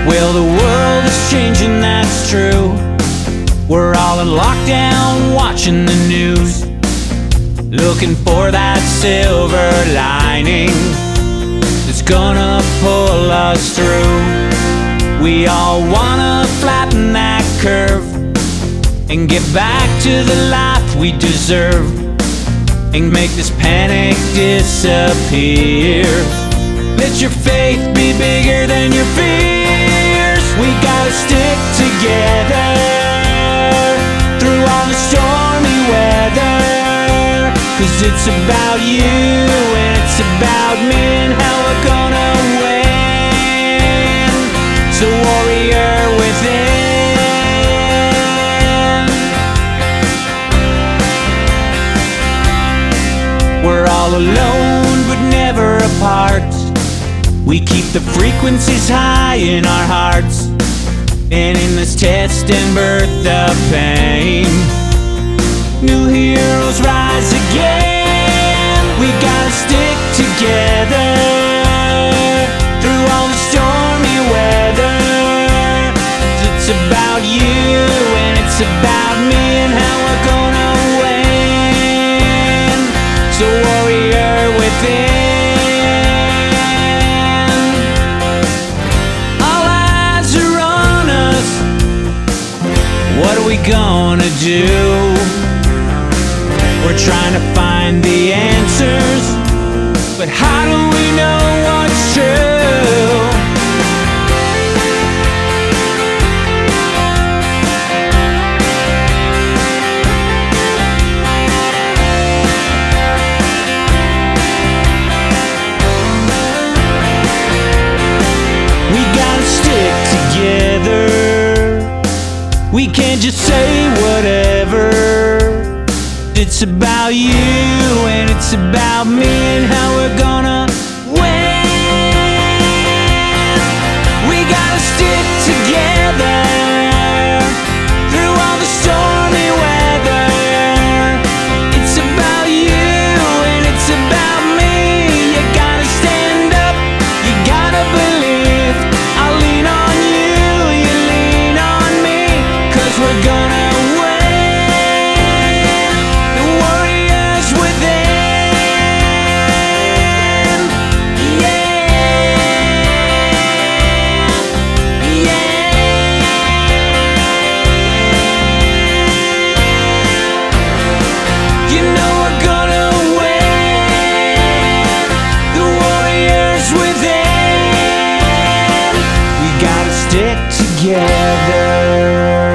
Well, the world is changing, that's true. We're all in lockdown, watching the news, looking for that silver lining that's gonna pull us through. We all wanna flatten that curve and get back to the life we deserve, and make this panic disappear. Let your faith be bigger than your fears. We gotta stick together through all the stormy weather, 'cause it's about you and it's about me and how we're gonna win. So warrior within. We're all alone but never apart. We keep the frequencies high in our hearts, and in this test and birth of pain, new heroes rise again. We gotta stick together through all the stormy weather. It's about you and it's about me and how we're gonna win. So warrior within. What are we gonna do? We're trying to find the answers, but how do we know what's true? We gotta stick together. We can't just say whatever. It's about you and it's about me and how we're gonna win. We gotta stick together through all the stormy weather. It's about you and it's about me. You gotta stand up, you gotta believe. I'll lean on you, you lean on me, 'cause we're gonna win. The warriors within. Yeah, yeah. You know we're gonna win. The warriors within. We gotta stick together.